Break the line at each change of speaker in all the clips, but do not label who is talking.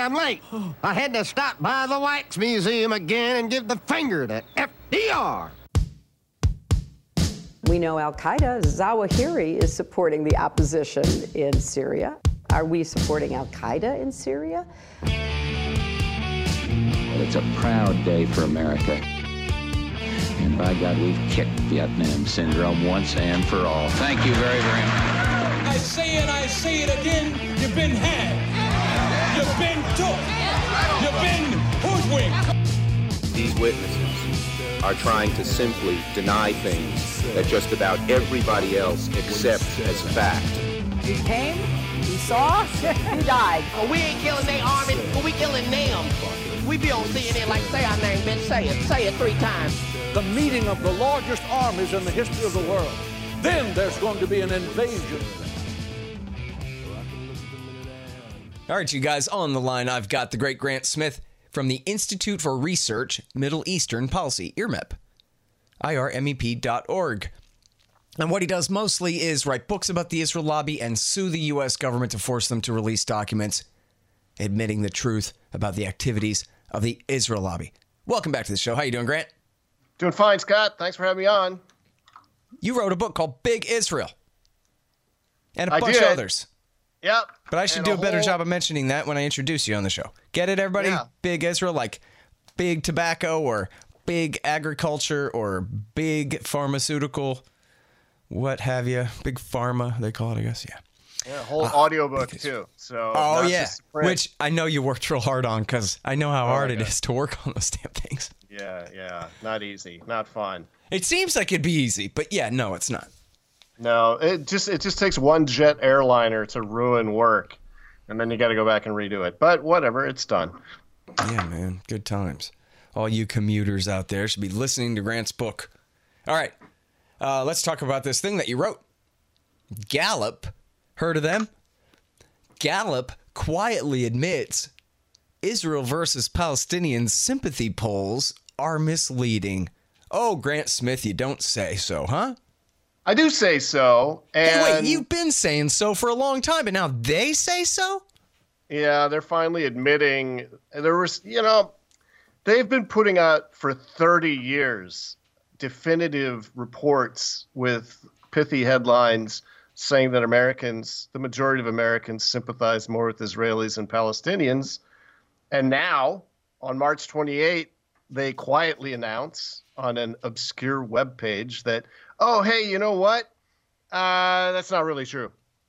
I'm late. I had to stop by the Wax Museum again and give the finger to FDR.
We know Al-Qaeda, Zawahiri, is supporting the opposition in Syria. Are we supporting Al-Qaeda in Syria?
It's a proud day for America. And by God, we've kicked Vietnam syndrome once and for all. Thank you very, very much.
I say it again, you've been had. You've been took. You've been hoodwinked.
These witnesses are trying to simply deny things that just about everybody else accepts as fact.
He came, he saw, he died.
Well, we ain't killing their army, but we killing them. We be on CNN like, say our name, bitch, say it 3 times.
The meeting of the largest armies in the history of the world. Then there's going to be an invasion.
All right, you guys, on the line, I've got the great Grant Smith from the Institute for Research, Middle Eastern Policy, IRMEP, IRMEP.org. And what he does mostly is write books about the Israel lobby and sue the U.S. government to force them to release documents admitting the truth about the activities of the Israel lobby. Welcome back to the show. How you doing, Grant?
Doing fine, Scott. Thanks for having me on.
You wrote a book called Big Israel and a bunch of others.
Yep.
But I should do a better job of mentioning that when I introduce you on the show. Get it, everybody? Yeah. Big Israel, like big tobacco or big agriculture or big pharmaceutical, what have you. Big pharma, they call it, I guess. Yeah.
Yeah, a whole audiobook, too. So
yeah. Which I know you worked real hard on because I know how hard it is to work on those damn things.
Yeah. Not easy. Not fun.
It seems like it'd be easy, but yeah, no, it's not.
No, it just takes one jet airliner to ruin work, and then you got to go back and redo it. But whatever, it's done.
Yeah, man, good times. All you commuters out there should be listening to Grant's book. All right, let's talk about this thing that you wrote. Gallup, heard of them? Gallup quietly admits Israel versus Palestinians sympathy polls are misleading. Oh, Grant Smith, you don't say so, huh?
I do say so. And
hey, wait, you've been saying so for a long time, but now they say so?
Yeah, they're finally admitting there was, they've been putting out for 30 years definitive reports with pithy headlines saying that the majority of Americans sympathize more with Israelis and Palestinians. And now, on March 28, they quietly announce on an obscure webpage that, oh, hey, you know what? That's not really true.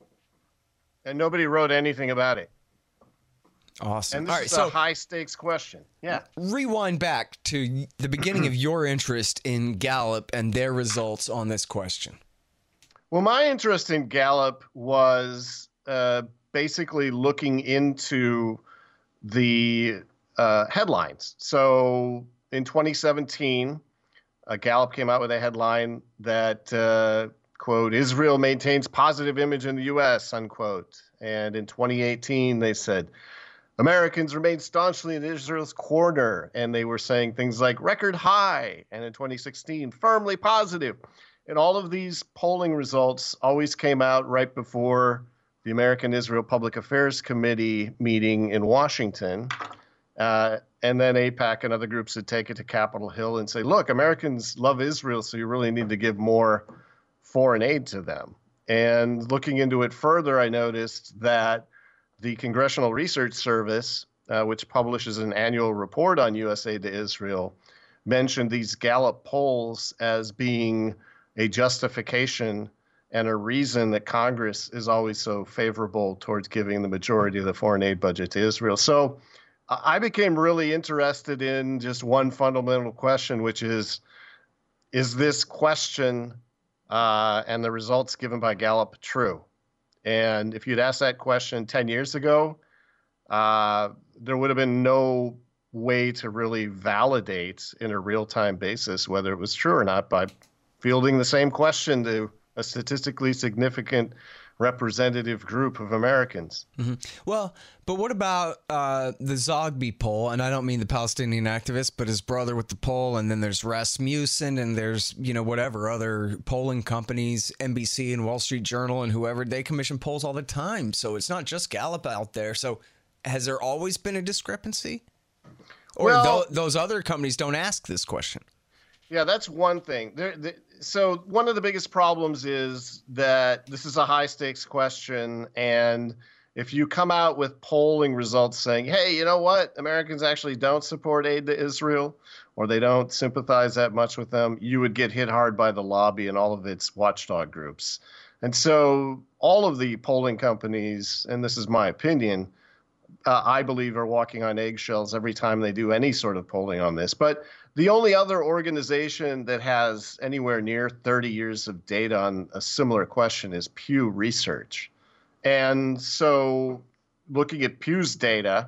And nobody wrote anything about it.
Awesome.
And this is a high-stakes question. Yeah.
Rewind back to the beginning of your interest in Gallup and their results on this question.
Well, my interest in Gallup was basically looking into the headlines. So in 2017, Gallup came out with a headline that, quote, Israel maintains positive image in the U.S., unquote. And in 2018, they said, Americans remain staunchly in Israel's corner. And they were saying things like record high. And in 2016, firmly positive. And all of these polling results always came out right before the American Israel Public Affairs Committee meeting in Washington. And then AIPAC and other groups would take it to Capitol Hill and say, look, Americans love Israel, so you really need to give more foreign aid to them. And looking into it further, I noticed that the Congressional Research Service, which publishes an annual report on U.S. aid to Israel, mentioned these Gallup polls as being a justification and a reason that Congress is always so favorable towards giving the majority of the foreign aid budget to Israel. So I became really interested in just one fundamental question, which is this question and the results given by Gallup true? And if you'd asked that question 10 years ago, there would have been no way to really validate in a real-time basis whether it was true or not by fielding the same question to a statistically significant representative group of Americans.
Mm-hmm. Well, but what about the Zogby poll? And I don't mean the Palestinian activist, but his brother with the poll. And then there's Rasmussen and there's, whatever other polling companies, NBC and Wall Street Journal and whoever, they commission polls all the time. So it's not just Gallup out there. So has there always been a discrepancy? Or
Well,
those other companies don't ask this question?
Yeah, that's one thing. So one of the biggest problems is that this is a high stakes question, and if you come out with polling results saying, hey, you know what, Americans actually don't support aid to Israel, or they don't sympathize that much with them, you would get hit hard by the lobby and all of its watchdog groups. And so all of the polling companies, and this is my opinion, I believe are walking on eggshells every time they do any sort of polling on this. But the only other organization that has anywhere near 30 years of data on a similar question is Pew Research. And so looking at Pew's data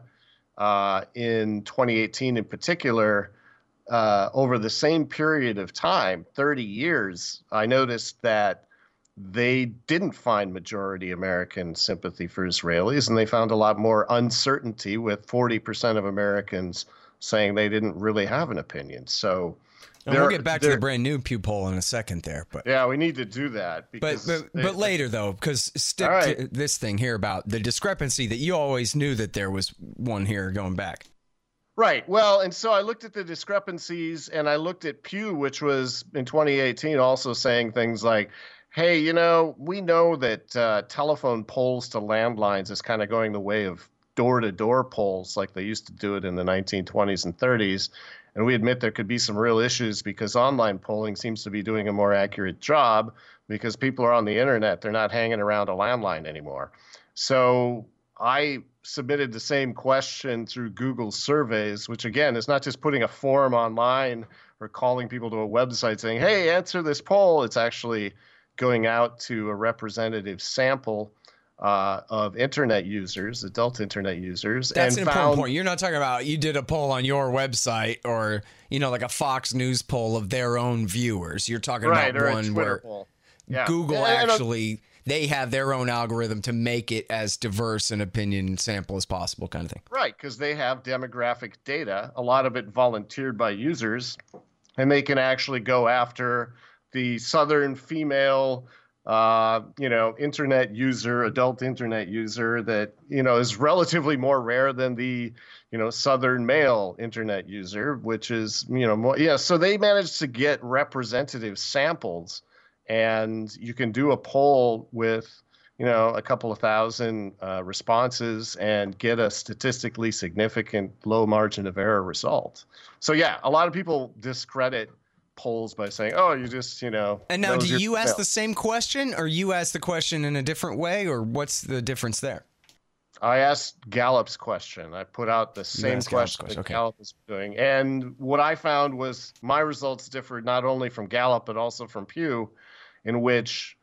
in 2018 in particular, over the same period of time, 30 years, I noticed that they didn't find majority American sympathy for Israelis, and they found a lot more uncertainty, with 40% of Americans saying they didn't really have an opinion. So
we'll get back to the brand new Pew poll in a second there. But
yeah, we need to do that.
But later, though, because stick to this thing here about the discrepancy that you always knew that there was one here going back.
Right. Well, and so I looked at the discrepancies, and I looked at Pew, which was in 2018 also saying things like, hey, you know, we know that telephone polls to landlines is kind of going the way of door-to-door polls like they used to do it in the 1920s and 30s. And we admit there could be some real issues because online polling seems to be doing a more accurate job because people are on the internet. They're not hanging around a landline anymore. So I submitted the same question through Google surveys, which again is not just putting a form online or calling people to a website saying, hey, answer this poll. It's actually going out to a representative sample of internet users, adult internet users.
That's an important point. You're not talking about you did a poll on your website or, you know, like a Fox News poll of their own viewers. You're talking about one where Google actually, they have their own algorithm to make it as diverse an opinion sample as possible kind of thing.
Right, because they have demographic data, a lot of it volunteered by users, and they can actually go after the Southern female internet user, adult internet user that, you know, is relatively more rare than the, you know, Southern male internet user, which is, you know, more, so they managed to get representative samples, and you can do a poll with, you know, a couple of thousand responses and get a statistically significant low margin of error result. So yeah, a lot of people discredit polls by saying, oh, you just, you know.
And now, do you ask the same question, or you ask the question in a different way, or what's the difference there?
I asked Gallup's question. I put out the same question that Gallup is doing. And what I found was my results differed not only from Gallup, but also from Pew, in which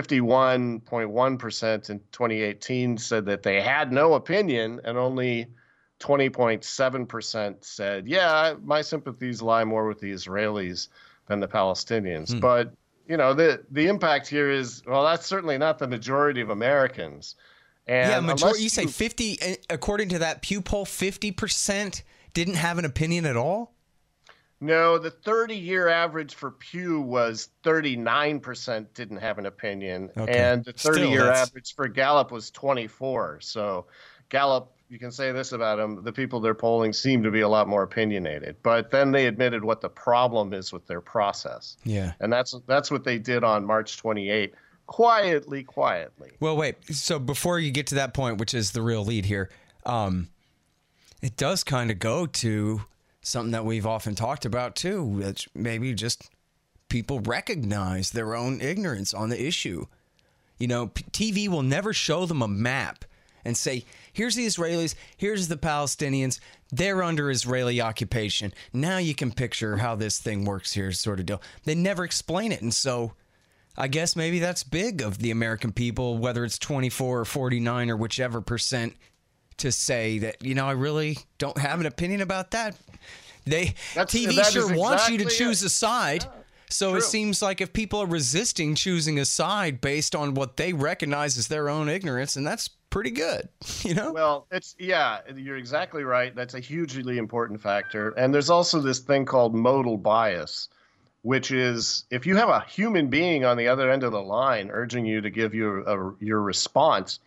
51.1% in 2018 said that they had no opinion, and only 20.7% said, yeah, my sympathies lie more with the Israelis than the Palestinians. But, you know, the impact here is, well, that's certainly not the majority of Americans. And
yeah, majority, you say 50, according to that Pew poll, 50% didn't have an opinion at all?
No, the 30-year average for Pew was 39% didn't have an opinion. Okay. And the 30-year average for Gallup was 24%. So Gallup, you can say this about them, the people they're polling seem to be a lot more opinionated. But then they admitted what the problem is with their process.
Yeah.
And that's what they did on March 28th, quietly.
Well, wait. So before you get to that point, which is the real lead here, it does kind of go to something that we've often talked about, too, which maybe just people recognize their own ignorance on the issue. You know, TV will never show them a map and say, here's the Israelis, here's the Palestinians, they're under Israeli occupation. Now you can picture how this thing works here, sort of deal. They never explain it. And so I guess maybe that's big of the American people, whether it's 24 or 49 or whichever percent, to say that, you know, I really don't have an opinion about that. TV sure wants you to choose a side. So it seems like if people are resisting choosing a side based on what they recognize as their own ignorance, and that's pretty good, you know?
Well, you're exactly right. That's a hugely important factor. And there's also this thing called modal bias, which is if you have a human being on the other end of the line urging you to give your response,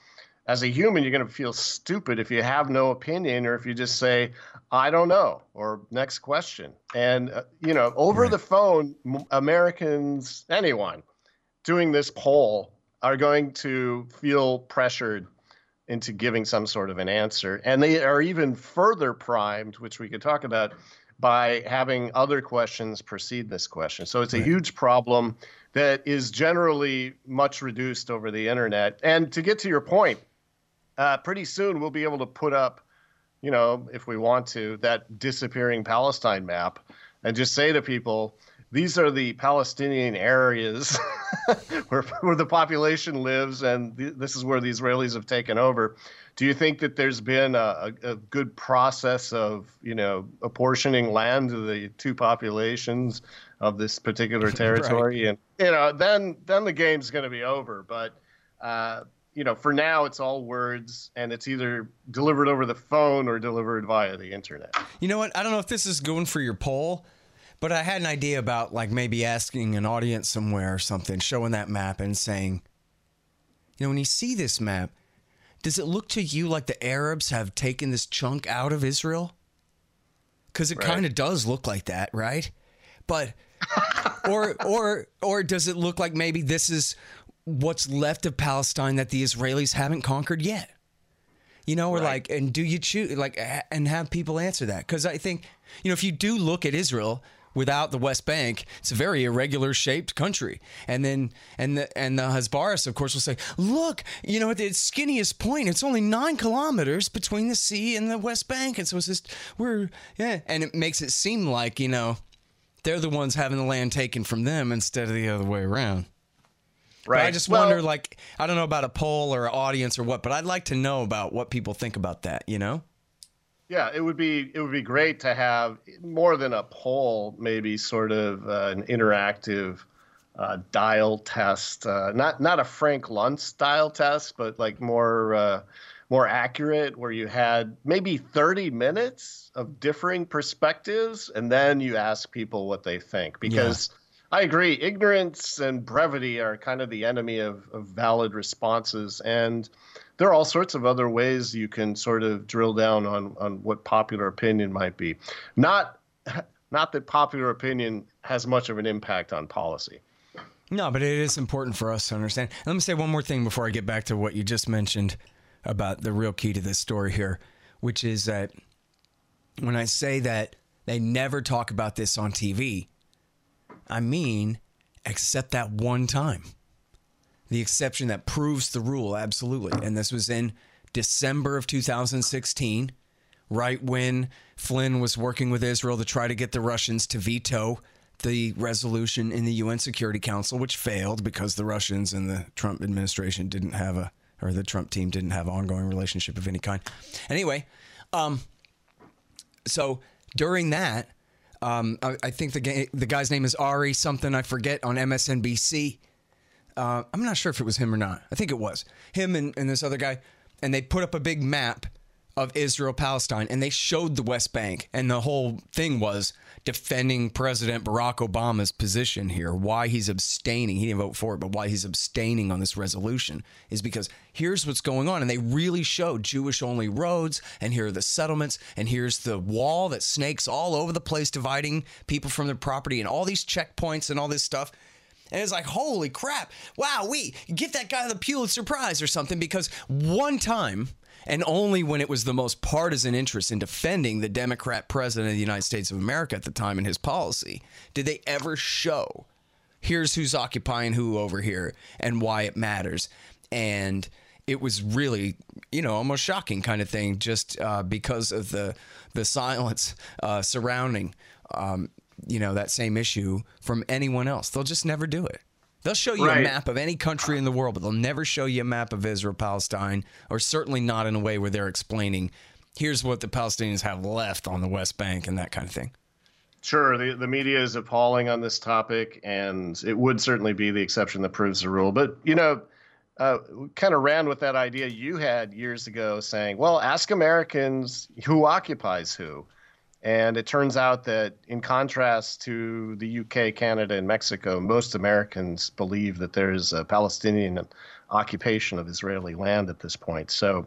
as a human, you're going to feel stupid if you have no opinion or if you just say, I don't know, or next question. And, over the phone, Americans, anyone doing this poll are going to feel pressured into giving some sort of an answer. And they are even further primed, which we could talk about, by having other questions precede this question. So it's a huge problem that is generally much reduced over the internet. And to get to your point, pretty soon we'll be able to put up, if we want to, that disappearing Palestine map and just say to people, these are the Palestinian areas where the population lives, and this is where the Israelis have taken over. Do you think that there's been a good process of, apportioning land to the two populations of this particular territory? Right. And, then the game's going to be over. But, for now, it's all words, and it's either delivered over the phone or delivered via the internet.
You know what? I don't know if this is going for your poll, but I had an idea about maybe asking an audience somewhere or something, showing that map and saying, when you see this map, does it look to you like the Arabs have taken this chunk out of Israel? Because it kind of does look like that, right? But, or does it look like maybe this is what's left of Palestine that the Israelis haven't conquered yet? And do you choose, and have people answer that? Because I think, if you do look at Israel without the West Bank, it's a very irregular shaped country. And then, the Hezbollah, of course, will say, look, at the skinniest point, it's only 9 kilometers between the sea and the West Bank. And so it's just, and it makes it seem like, they're the ones having the land taken from them instead of the other way around. Right. But I just wonder, I don't know about a poll or an audience or what, but I'd like to know about what people think about that,
Yeah, it would be great to have more than a poll, maybe sort of an interactive dial test, not a Frank Luntz dial test, but more accurate, where you had maybe 30 minutes of differing perspectives, and then you ask people what they think. Because I agree, ignorance and brevity are kind of the enemy of valid responses, and there are all sorts of other ways you can sort of drill down on what popular opinion might be. Not that popular opinion has much of an impact on policy.
No, but it is important for us to understand. Let me say one more thing before I get back to what you just mentioned about the real key to this story here, which is that when I say that they never talk about this on TV, I mean, except that one time. The exception that proves the rule, absolutely. And this was in December of 2016, right when Flynn was working with Israel to try to get the Russians to veto the resolution in the UN Security Council, which failed because the Russians and the Trump administration the Trump team didn't have an ongoing relationship of any kind. Anyway, so during that, I think the guy's name is Ari something, I forget, on MSNBC. I'm not sure if it was him or not. I think it was him and this other guy. And they put up a big map of Israel, Palestine, and they showed the West Bank. And the whole thing was defending President Barack Obama's position here, why he's abstaining. He didn't vote for it, but why he's abstaining on this resolution is because here's what's going on. And they really showed Jewish-only roads, and here are the settlements, and here's the wall that snakes all over the place, dividing people from their property, and all these checkpoints and all this stuff. And it's like, holy crap, wow, we get that guy the Pulitzer Prize or something, because one time, and only when it was the most partisan interest in defending the Democrat president of the United States of America at the time and his policy, did they ever show, here's who's occupying who over here and why it matters. And it was really, almost shocking kind of thing, just because of the silence surrounding that same issue from anyone else. They'll just never do it. They'll show you a map of any country in the world, but they'll never show you a map of Israel, Palestine, or certainly not in a way where they're explaining, here's what the Palestinians have left on the West Bank and that kind of thing.
Sure. The media is appalling on this topic, and it would certainly be the exception that proves the rule. But, we kind of ran with that idea you had years ago saying, well, ask Americans who occupies who. And it turns out that in contrast to the UK, Canada, and Mexico, most Americans believe that there's a Palestinian occupation of Israeli land at this point. So,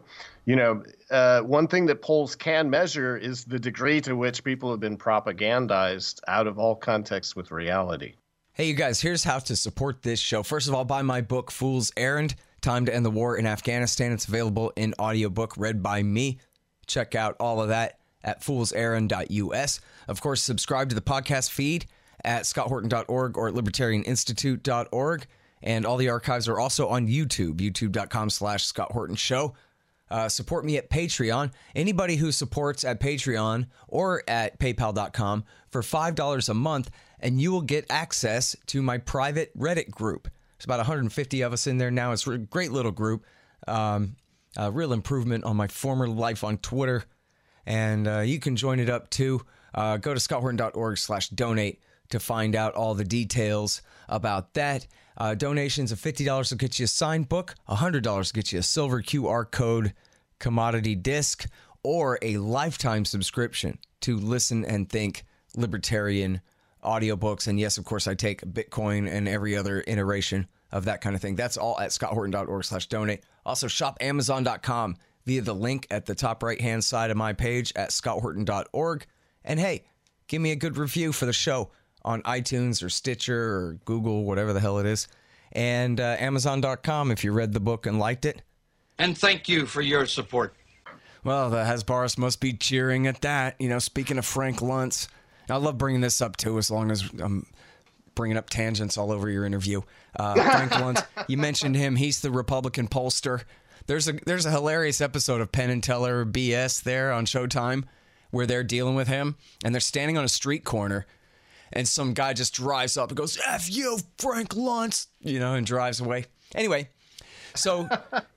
one thing that polls can measure is the degree to which people have been propagandized out of all context with reality.
Hey, you guys, here's how to support this show. First of all, buy my book, Fool's Errand, Time to End the War in Afghanistan. It's available in audiobook, read by me. Check out all of that at foolserrand.us. Of course, subscribe to the podcast feed at scotthorton.org or at libertarianinstitute.org. And all the archives are also on YouTube, youtube.com/Scott Horton Show. Support me at Patreon. Anybody who supports at Patreon or at paypal.com for $5 a month, and you will get access to my private Reddit group. There's about 150 of us in there now. It's a great little group. A real improvement on my former life on Twitter. And you can join it up too. Go to scotthorton.org/donate to find out all the details about that. Donations of $50 will get you a signed book, $100 will get you a silver QR code commodity disc, or a lifetime subscription to Listen and Think libertarian audiobooks. And yes, of course, I take Bitcoin and every other iteration of that kind of thing. That's all at scotthorton.org/donate. Also, shop Amazon.com via the link at the top right-hand side of my page at scotthorton.org. And hey, give me a good review for the show on iTunes or Stitcher or Google, whatever the hell it is. And Amazon.com if you read the book and liked it.
And thank you for your support.
Well, the Hasbaras must be cheering at that. Speaking of Frank Luntz, I love bringing this up too, as long as I'm bringing up tangents all over your interview. Frank Luntz, you mentioned him. He's the Republican pollster. There's a hilarious episode of Penn and Teller BS there on Showtime where they're dealing with him, and they're standing on a street corner, and some guy just drives up and goes, "F you, Frank Luntz," and drives away. Anyway, so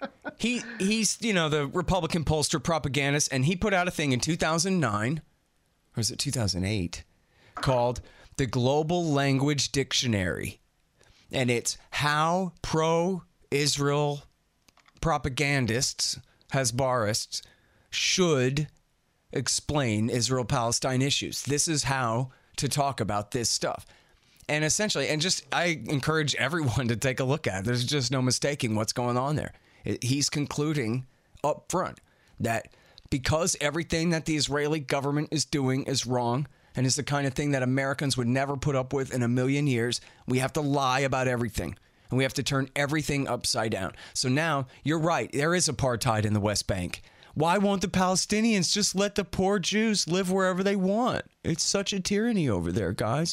he's the Republican pollster propagandist, and he put out a thing in 2009, or is it 2008, called the Global Language Dictionary. And it's how pro-Israel propagandists, Hasbarists, should explain Israel-Palestine issues. This is how to talk about this stuff. And essentially, I encourage everyone to take a look at it. There's just no mistaking what's going on there. He's concluding up front that because everything that the Israeli government is doing is wrong and is the kind of thing that Americans would never put up with in a million years, we have to lie about everything. And we have to turn everything upside down. So now, you're right, there is apartheid in the West Bank. Why won't the Palestinians just let the poor Jews live wherever they want? It's such a tyranny over there, guys.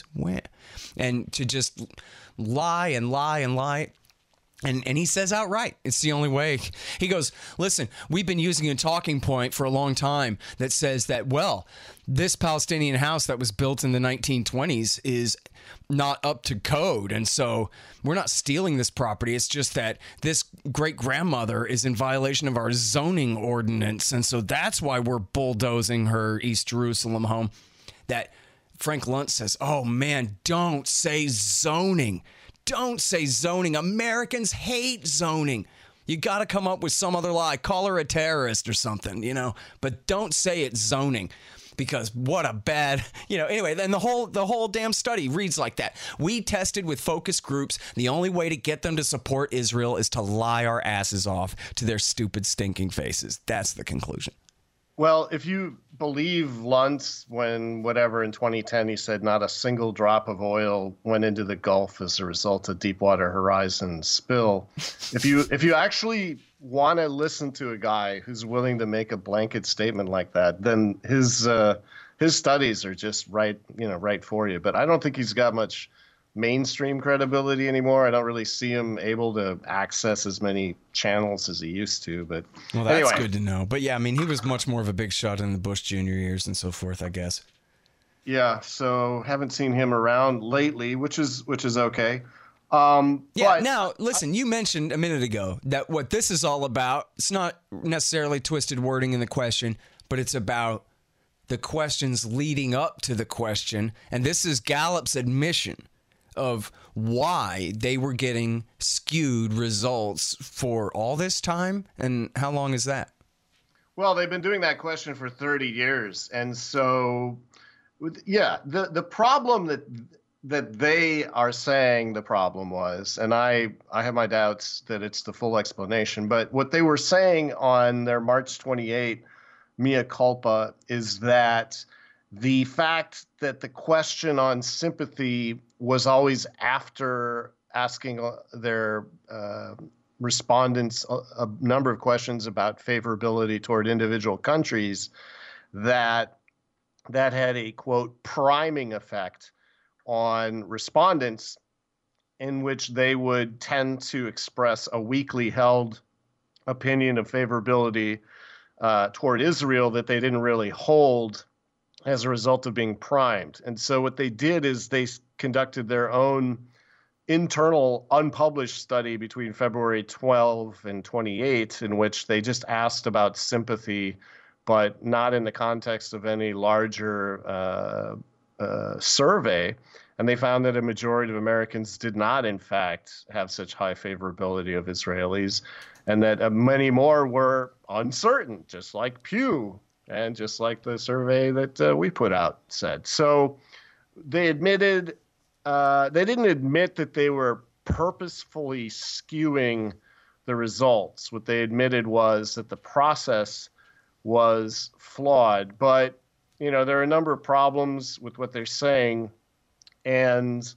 And to just lie and lie and lie. And he says outright, it's the only way. He goes, listen, we've been using a talking point for a long time that says that, well, this Palestinian house that was built in the 1920s is not up to code. And so we're not stealing this property. It's just that this great-grandmother is in violation of our zoning ordinance. And so that's why we're bulldozing her East Jerusalem home. That Frank Luntz says, oh, man, don't say zoning. Don't say zoning. Americans hate zoning. You got to come up with some other lie. Call her a terrorist or something, but don't say it's zoning. Because what a bad, anyway, then the whole damn study reads like that. We tested with focus groups. The only way to get them to support Israel is to lie our asses off to their stupid, stinking faces. That's the conclusion.
Well, if you believe Luntz, when in 2010 he said not a single drop of oil went into the Gulf as a result of Deepwater Horizon spill, if you actually want to listen to a guy who's willing to make a blanket statement like that, then his studies are just right for you. But I don't think he's got much mainstream credibility anymore. I don't really see him able to access as many channels as he used to. But
well, that's good to know. But yeah, I mean, he was much more of a big shot in the Bush Jr. years and so forth, I guess.
Yeah, so haven't seen him around lately, which is okay.
Now, listen, you mentioned a minute ago that what this is all about, it's not necessarily twisted wording in the question, but it's about the questions leading up to the question. And this is Gallup's admission of why they were getting skewed results for all this time. And how long is that?
Well, they've been doing that question for 30 years. And so, yeah, the problem that they are saying the problem was, and I have my doubts that it's the full explanation, but what they were saying on their March 28 mea culpa is that the fact that the question on sympathy was always after asking their respondents a number of questions about favorability toward individual countries, that had a, quote, priming effect on respondents, in which they would tend to express a weakly held opinion of favorability toward Israel that they didn't really hold as a result of being primed. And so what they did is they conducted their own internal unpublished study between February 12 and 28, in which they just asked about sympathy, but not in the context of any larger survey. And they found that a majority of Americans did not, in fact, have such high favorability of Israelis, and that many more were uncertain, just like Pew and just like the survey that we put out said. So they admitted, they didn't admit that they were purposefully skewing the results. What they admitted was that the process was flawed. But, you know, there are a number of problems with what they're saying. And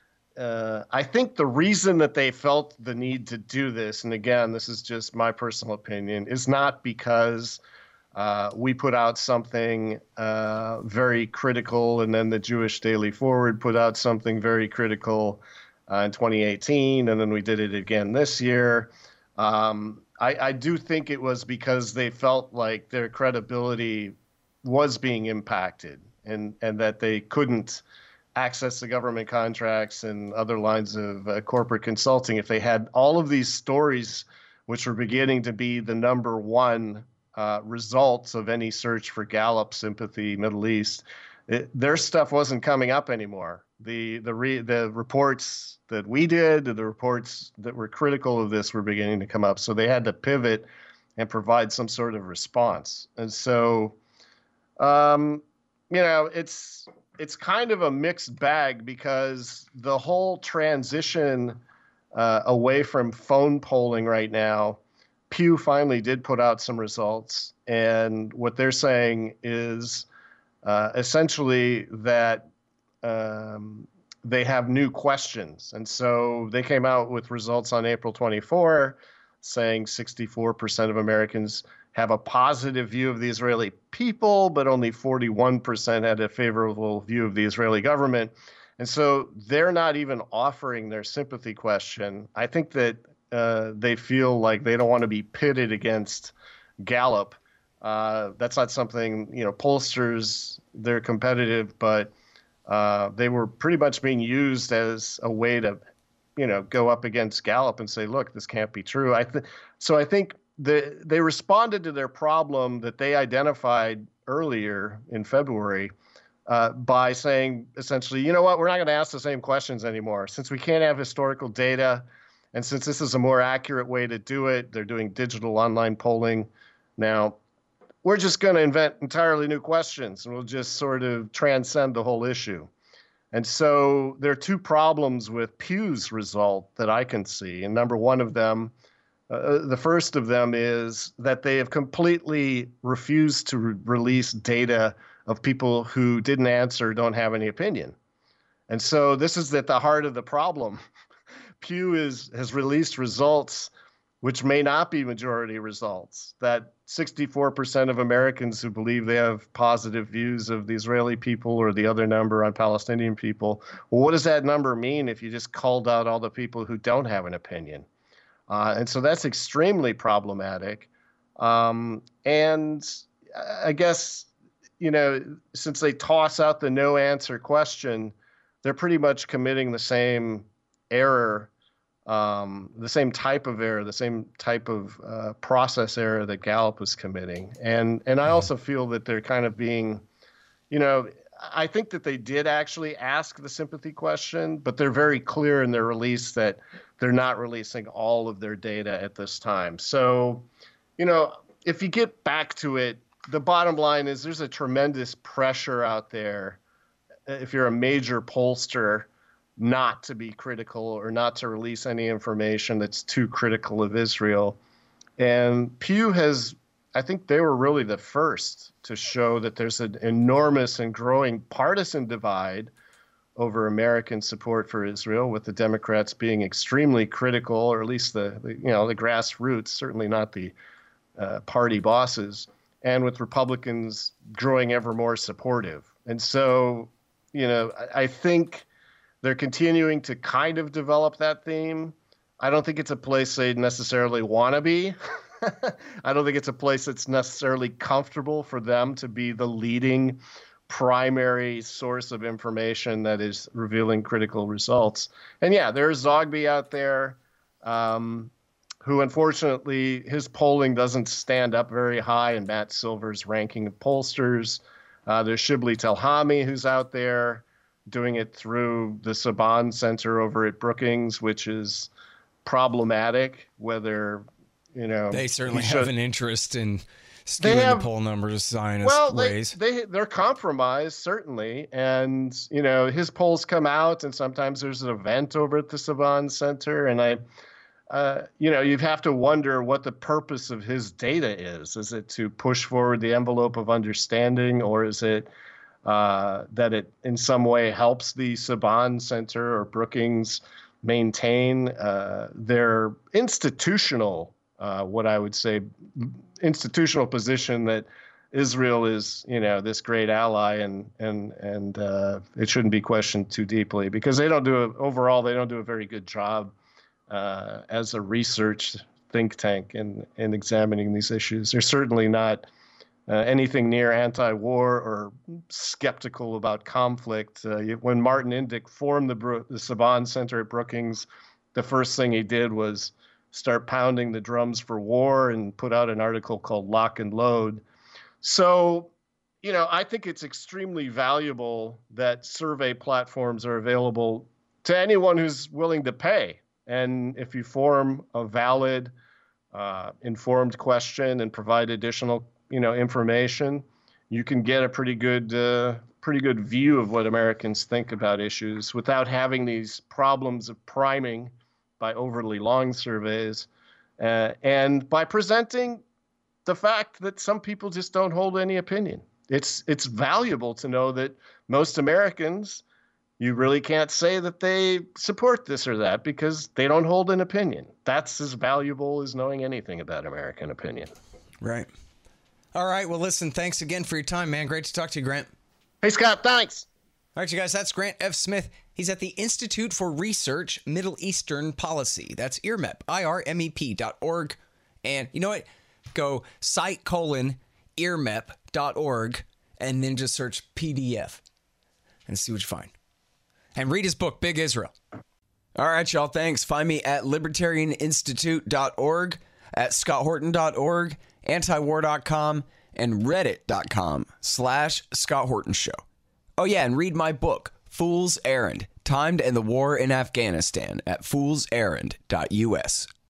I think the reason that they felt the need to do this, and again, this is just my personal opinion, is not because we put out something very critical, and then the Jewish Daily Forward put out something very critical in 2018, and then we did it again this year. I do think it was because they felt like their credibility was being impacted, and that they couldn't access the government contracts and other lines of corporate consulting if they had all of these stories, which were beginning to be the number one results of any search for Gallup sympathy Middle East. Their stuff wasn't coming up anymore. The reports that we did, the reports that were critical of this, were beginning to come up. So they had to pivot and provide some sort of response. And so, you know, it's kind of a mixed bag, because the whole transition away from phone polling right now, Pew finally did put out some results, and what they're saying is essentially that they have new questions. And so they came out with results on April 24 saying 64% of Americans have a positive view of the Israeli people, but only 41% had a favorable view of the Israeli government. And so they're not even offering their sympathy question. I think that they feel like they don't want to be pitted against Gallup. That's not something, you know, pollsters, they're competitive, but they were pretty much being used as a way to, you know, go up against Gallup and say, look, this can't be true. So I think they responded to their problem that they identified earlier in February by saying, essentially, you know what, we're not going to ask the same questions anymore. Since we can't have historical data, and since this is a more accurate way to do it, they're doing digital online polling now, we're just going to invent entirely new questions, and we'll just sort of transcend the whole issue. And so there are two problems with Pew's result that I can see. And number one of them, the first of them, is that they have completely refused to release data of people who didn't answer, don't have any opinion. And so this is at the heart of the problem. Pew has released results which may not be majority results, that 64% of Americans who believe they have positive views of the Israeli people, or the other number on Palestinian people. Well, what does that number mean if you just called out all the people who don't have an opinion? And so that's extremely problematic. And I guess, you know, since they toss out the no answer question, they're pretty much committing the same error, the same type of error, the same type of process error that Gallup was committing. And I also feel that they're kind of being, you know, I think that they did actually ask the sympathy question, but they're very clear in their release that they're not releasing all of their data at this time. So, you know, if you get back to it, the bottom line is there's a tremendous pressure out there, if you're a major pollster, not to be critical or not to release any information that's too critical of Israel. And Pew I think they were really the first to show that there's an enormous and growing partisan divide over American support for Israel, with the Democrats being extremely critical, or at least the grassroots, certainly not the party bosses, and with Republicans growing ever more supportive. And so, I think they're continuing to kind of develop that theme. I don't think it's a place they necessarily want to be. I don't think it's a place that's necessarily comfortable for them to be the leading primary source of information that is revealing critical results. And yeah, there's Zogby out there, who unfortunately his polling doesn't stand up very high in Matt Silver's ranking of pollsters. There's Shibli Telhami, who's out there doing it through the Saban Center over at Brookings, which is problematic, whether,
they certainly have an interest in skewing the poll numbers Zionist ways.
They're compromised, certainly. And, his polls come out, and sometimes there's an event over at the Saban Center. And you'd have to wonder what the purpose of his data is. Is it to push forward the envelope of understanding, or is it that it in some way helps the Saban Center or Brookings maintain their institutional institutional position that Israel is, this great ally, and it shouldn't be questioned too deeply, because they don't do a very good job as a research think tank in examining these issues. They're certainly not anything near anti-war or skeptical about conflict. When Martin Indyk formed the Saban Center at Brookings, the first thing he did was start pounding the drums for war and put out an article called Lock and Load. So, I think it's extremely valuable that survey platforms are available to anyone who's willing to pay. And if you form a valid, informed question and provide additional, information, you can get a pretty good view of what Americans think about issues without having these problems of priming by overly long surveys, and by presenting the fact that some people just don't hold any opinion. It's valuable to know that most Americans, you really can't say that they support this or that because they don't hold an opinion. That's as valuable as knowing anything about American opinion.
Right. All right. Well, listen, thanks again for your time, man. Great to talk to you, Grant.
Hey, Scott. Thanks.
All right, you guys, that's Grant F. Smith. He's at the Institute for Research Middle Eastern Policy. That's IRMEP, IRMEP.org. And you know what? Go site:/IRMEP.org and then just search PDF and see what you find. And read his book, Big Israel. All right, y'all, thanks. Find me at libertarianinstitute.org, at scotthorton.org, antiwar.com, and reddit.com/Scott Horton Show. Oh, yeah, and read my book, Fool's Errand, Time to End the War in Afghanistan, at foolserrand.us.